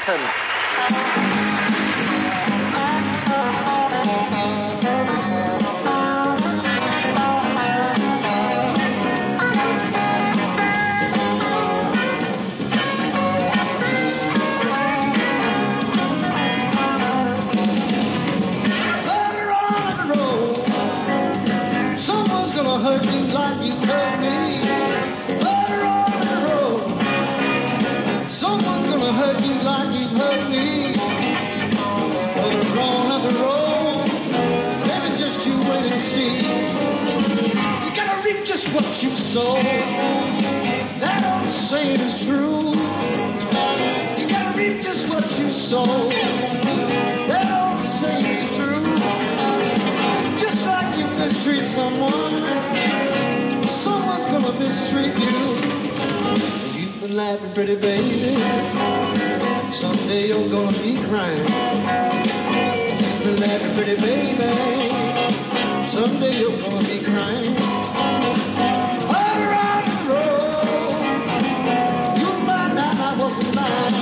Martin. Hurt you like you hurt me. Later on the road, someone's gonna hurt you like you hurt me. Later on the road, maybe just you wait and see. You gotta reap just what you sow. That old saying is true. You gotta reap just what you sow. That old saying is true. Just like you mistreat someone, someone's gonna mistreat you. You've been laughing, pretty baby. Someday you're gonna be crying. You've been laughing, pretty baby. Someday you're gonna be crying. All around the road, you might not know what's lying.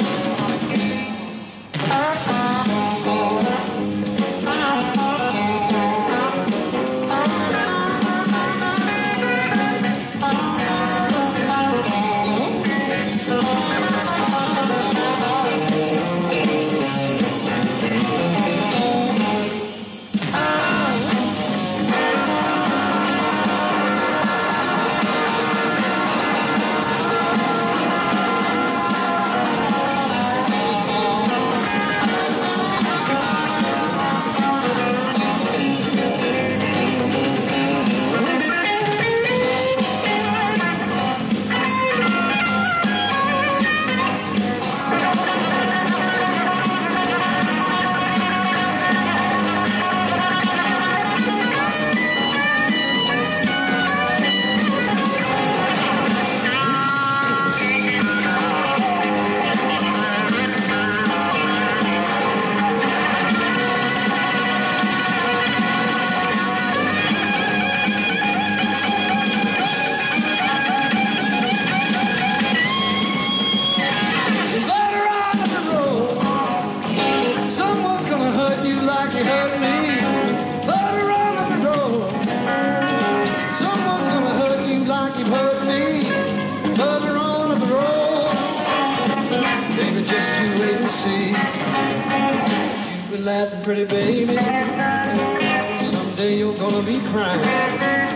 Laughing, pretty baby. Someday you're gonna be crying.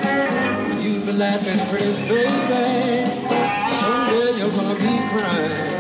You've been laughing, pretty baby. Someday you're gonna be crying.